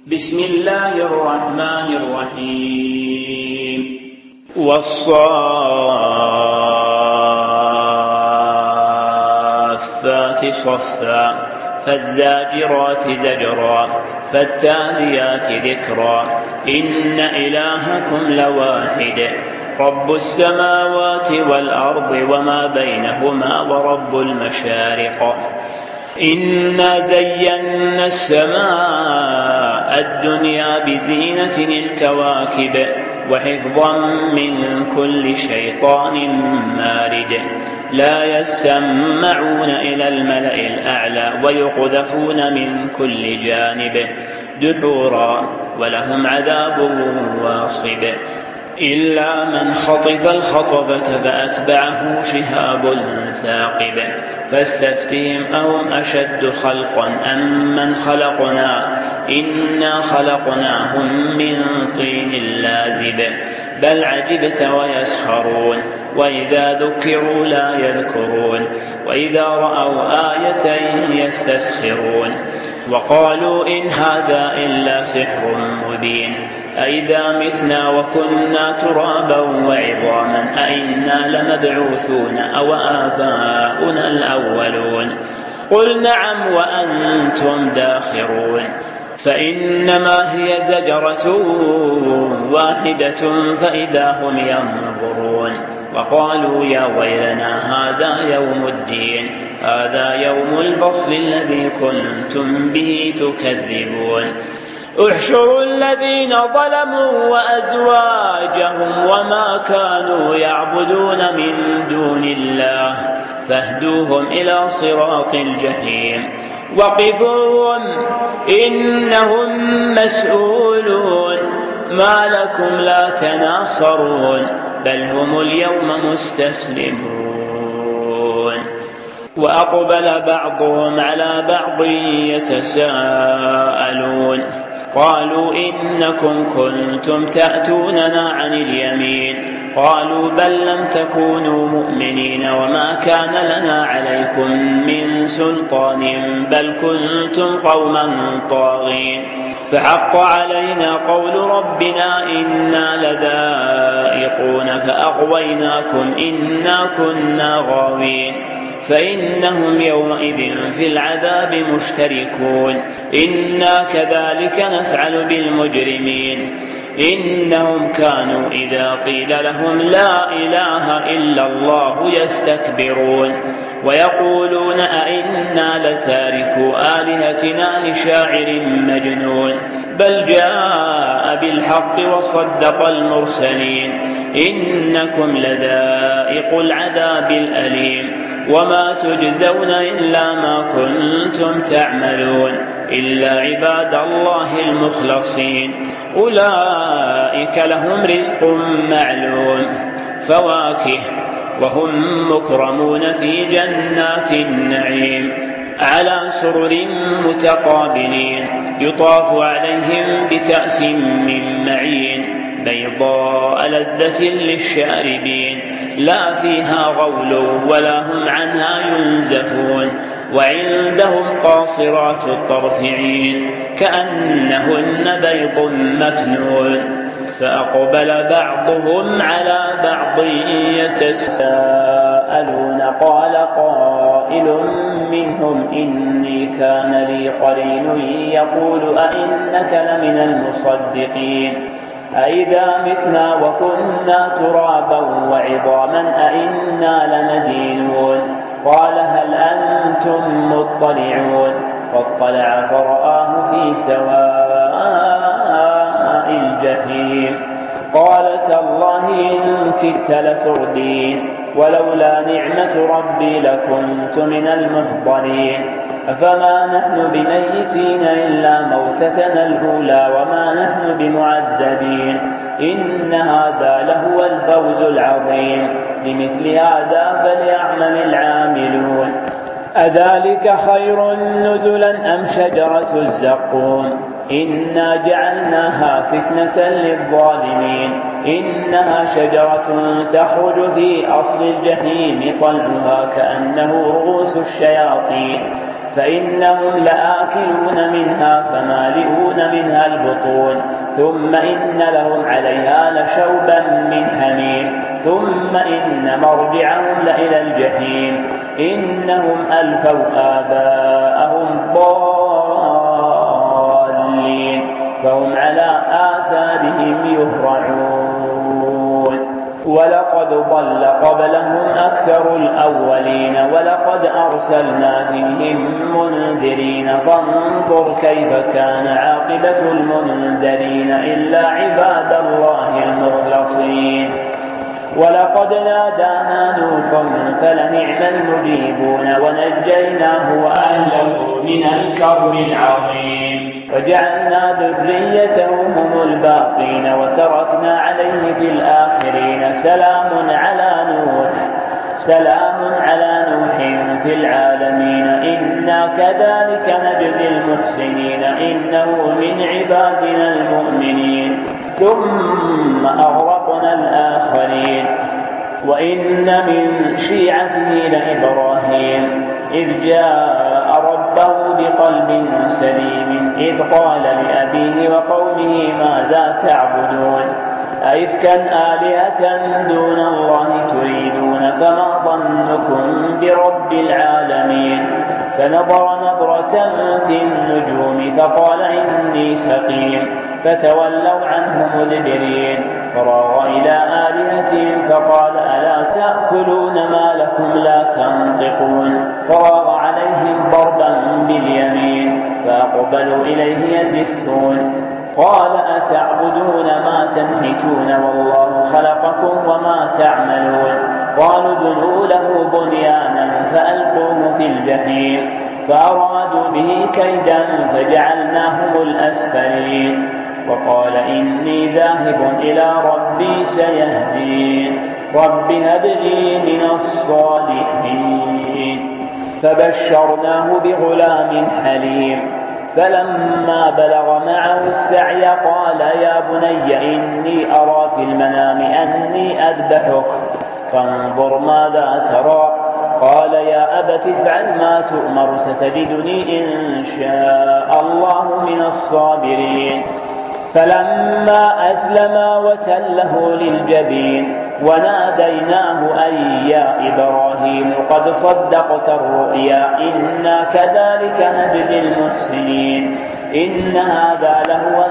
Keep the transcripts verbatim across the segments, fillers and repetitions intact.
بسم الله الرحمن الرحيم والصافات صفا فالزاجرات زجرا فالتاليات ذكرا إن إلهكم لواحد رب السماوات والأرض وما بينهما ورب المشارق إنا زينا السماء الدنيا بزينة الكواكب وحفظا من كل شيطان مارد لا يسمعون إلى الملأ الأعلى ويقذفون من كل جانب دحورا ولهم عذاب واصب إلا من خطف الخطبة فأتبعه شهاب ثاقب فاستفتهم أهم أشد خلقا أم من خلقنا إنا خلقناهم من طين لازب بل عجبت ويسخرون وإذا ذكروا لا يذكرون وإذا رأوا آية يستسخرون وقالوا إن هذا إلا سحر مبين أئذا متنا وكنا ترابا وعظاما أئنا لمبعوثون أو آباؤنا الأولون قل نعم وأنتم داخرون فإنما هي زجرة واحدة فإذا هم ينظرون وقالوا يا ويلنا هذا يوم الدين هذا يوم الفصل الذي كنتم به تكذبون احشروا الذين ظلموا وأزواجهم وما كانوا يعبدون من دون الله فاهدوهم إلى صراط الجحيم وقفوهم إنهم مسؤولون ما لكم لا تناصرون بل هم اليوم مستسلمون وأقبل بعضهم على بعض يتساءلون قالوا إنكم كنتم تأتوننا عن اليمين قالوا بل لم تكونوا مؤمنين وما كان لنا عليكم من سلطان بل كنتم قوما طاغين فحق علينا قول ربنا إنا لذائقون فأغويناكم إنا كنا غاوين فإنهم يومئذ في العذاب مشتركون إنا كذلك نفعل بالمجرمين إنهم كانوا إذا قيل لهم لا إله إلا الله يستكبرون ويقولون أئنا لتاركو آلهتنا لشاعر مجنون بل جاء بالحق وصدق المرسلين إنكم لذائق العذاب الأليم وما تجزون إلا ما كنتم تعملون إلا عباد الله المخلصين أولئك لهم رزق معلوم فواكه وهم مكرمون في جنات النعيم على سرر متقابلين يطاف عليهم بكأس من معين بيضاء لذة للشاربين لا فيها غول ولا هم عنها ينزفون وعندهم قاصرات الطرف عين كأنهن بيض مكنون فأقبل بعضهم على بعض يتساءلون قال قائل منهم إني كان لي قرين يقول أئنك لمن المصدقين أئذا متنا وكنا ترابا وعظاما أئنا لمدينون قال هل أنتم مطلعون فاطلع فرآه في سواء الجحيم قال تالله إن كدت لتردين ولولا نعمة ربي لكنت من المحضرين أفما نحن بميتين إلا موتتنا الأولى وما نحن بمعذبين إن هذا لهو الفوز العظيم لمثل هذا فليعمل العاملون أذلك خير نزلا أم شجرة الزقوم إنا جعلناها فتنة للظالمين إنها شجرة تخرج في أصل الجحيم طلعها كأنه رؤوس الشياطين فإنهم لآكلون منها فمالئون منها فيها البطون ثم إن لهم عليها لشوبا من حميم ثم إن مرجعهم لإلى الجحيم إنهم ألفوا آباءهم ضالين فهم على آثارهم يهرعون ولقد ضل قبلهم أكثر الأولين ولقد أرسلنا فيهم منذرين فانظر كيف كان عاقبة المنذرين إلا عباد الله المخلصين ولقد نادانا نوح فلنعم المجيبون ونجيناه وأهله من الكرب العظيم وجعلنا ذريته هم الباقين وتركنا عليه في الآخرين سلام على نوح سلام على نوح في العالمين إنا كذلك نجزي المحسنين إنه من عبادنا المؤمنين ثم أغرقنا الآخرين وإن من شيعته لإبراهيم إذ جاء ربه بقلب سليم إذ قال لأبيه وقومه ماذا تعبدون أئفكا آلهة دون الله تريدون فما ظنكم برب العالمين فنظر نظرة في النجوم فقال إني سقيم فتولوا عنه مدبرين فراغ إلى آلهتهم فقال ألا تأكلون ما لكم لا تنطقون فراغ عليهم ضربا باليمين فأقبلوا إليه يزفون قال أتعبدون ما تنحتون والله خلقكم وما تعملون قالوا ابنوا له بنيانا فألقوه في الجحيم فأرادوا به كيدا فجعلناهم الأسفلين وقال إني ذاهب إلى ربي سيهدين رب هب لي من الصالحين فبشرناه بغلام حليم فلما بلغ معه السعي قال يا بني إني أرى في المنام أني أذبحك فانظر ماذا ترى قال يا أبت افعل ما تؤمر ستجدني إن شاء الله من الصابرين فلما أسلما وتله للجبين وناديناه أن يا إبراهيم قد صدقت الرؤيا إنا كذلك نجزي المحسنين إن هذا لهو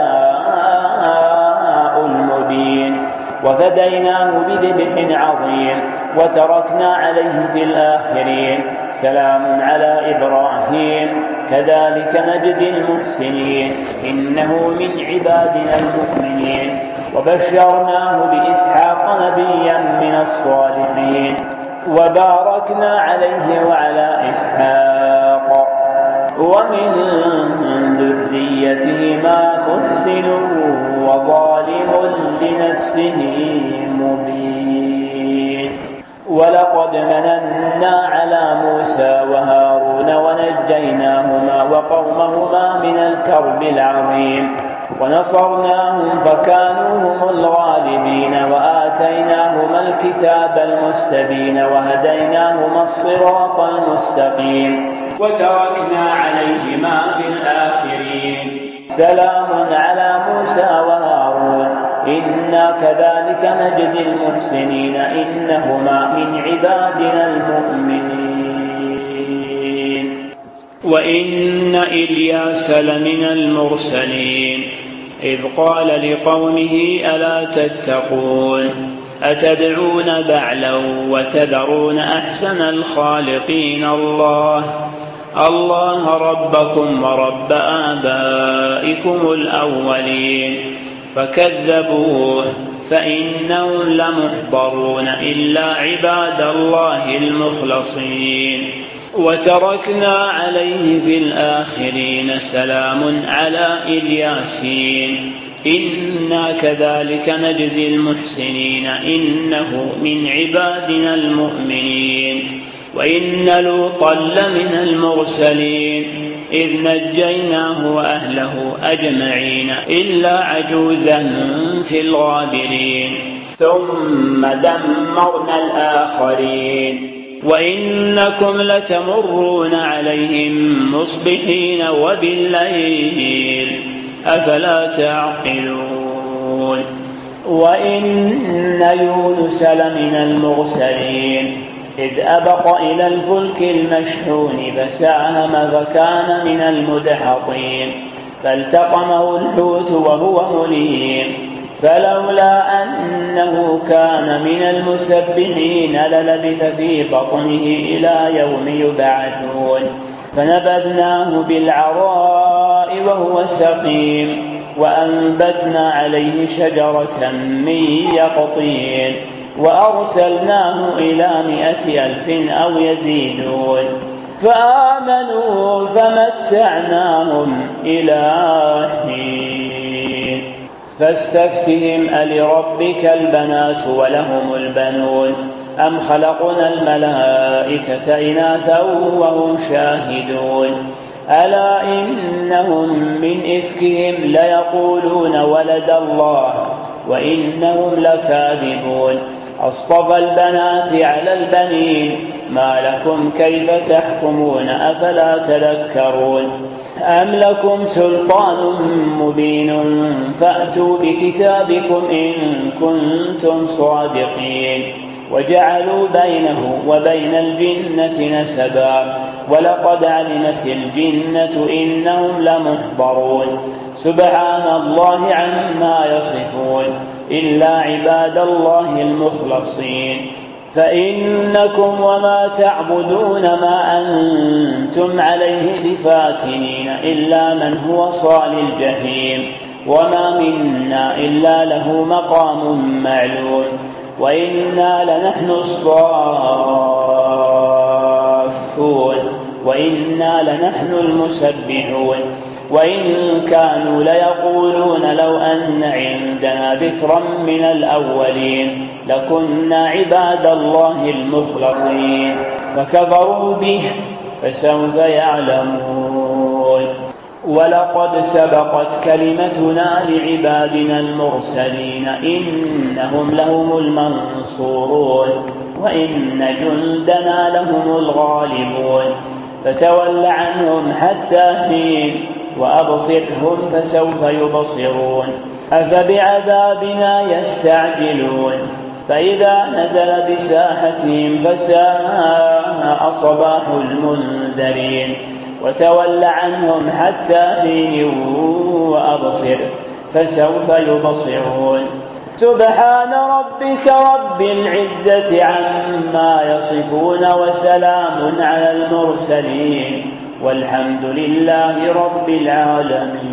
البلاء المبين وفديناه بذبح عظيم وتركنا عليه في الآخرين سلام على إبراهيم كذلك نجزي المحسنين إنه من عبادنا المؤمنين وبشرناه بإسحاق نبيا من الصالحين وباركنا عليه وعلى إسحاق ومن ذريتهما محسن وظالم لنفسه مبين ولقد مننا على موسى وهارون ونجيناهما وقومهما من الكرب العظيم ونصرناهم فكانوا هم الغالبين وآتيناهما الكتاب المستبين وهديناهما الصراط المستقيم وتركنا عليهما في الآخرين سلام على موسى وهارون إنا كذلك نجزي المحسنين إنهما من عبادنا المؤمنين وإن إلياس لمن المرسلين إذ قال لقومه ألا تتقون أتدعون بعلا وتذرون أحسن الخالقين الله الله ربكم ورب آبائكم الأولين فكذبوه فإنهم لمحضرون إلا عباد الله المخلصين وتركنا عليه في الآخرين سلام على الياسين إنا كذلك نجزي المحسنين إنه من عبادنا المؤمنين وإن لوطا لمن المرسلين إذ نجيناه وأهله أجمعين إلا عجوزا في الغابرين ثم دمرنا الآخرين وإنكم لتمرون عليهم مصبحين وبالليل أفلا تعقلون. وإن يونس لمن المرسلين إذ أبق إلى الفلك المشحون فساهم فكان من المدحضين فالتقمه الحوت وهو مليم فلولا أنه كان من المسبحين للبث في بطنه إلى يوم يبعثون فنبذناه بالعراء وهو سقيم وأنبتنا عليه شجرة من يقطين وأرسلناه إلى مائة ألف أو يزيدون فآمنوا فمتعناهم إلى حين. فاستفتهم ألربك البنات ولهم البنون أم خلقنا الملائكة إناثا وهم شاهدون ألا إنهم من إفكهم ليقولون ولد الله وإنهم لكاذبون أصطفى البنات على البنين ما لكم كيف تحكمون أفلا تذكرون أم لكم سلطان مبين فأتوا بكتابكم إن كنتم صادقين وجعلوا بينه وبين الجنة نسبا ولقد علمت الجنة إنهم لمحضرون سبحان الله عما يصفون إلا عباد الله المخلصين فإنكم وما تعبدون ما أنتم عليه بفاتنين إلا من هو صال الجحيم وما منا إلا له مقام معلوم وإنا لنحن الصافون وإنا لنحن المسبحون وإن كانوا ليقولون لو أن عندنا ذكرا من الأولين لكنا عباد الله المخلصين فكفروا به فسوف يعلمون. ولقد سبقت كلمتنا لعبادنا المرسلين إنهم لهم المنصورون وإن جندنا لهم الغالبون فتول عنهم حتى حين وأبصرهم فسوف يبصرون أفبعذابنا يستعجلون فإذا نزل بساحتهم فساء صباح المنذرين وتول عنهم حتى حين وأبصر فسوف يبصرون سبحان ربك رب العزة عما يصفون وسلام على المرسلين والحمد لله رب العالمين.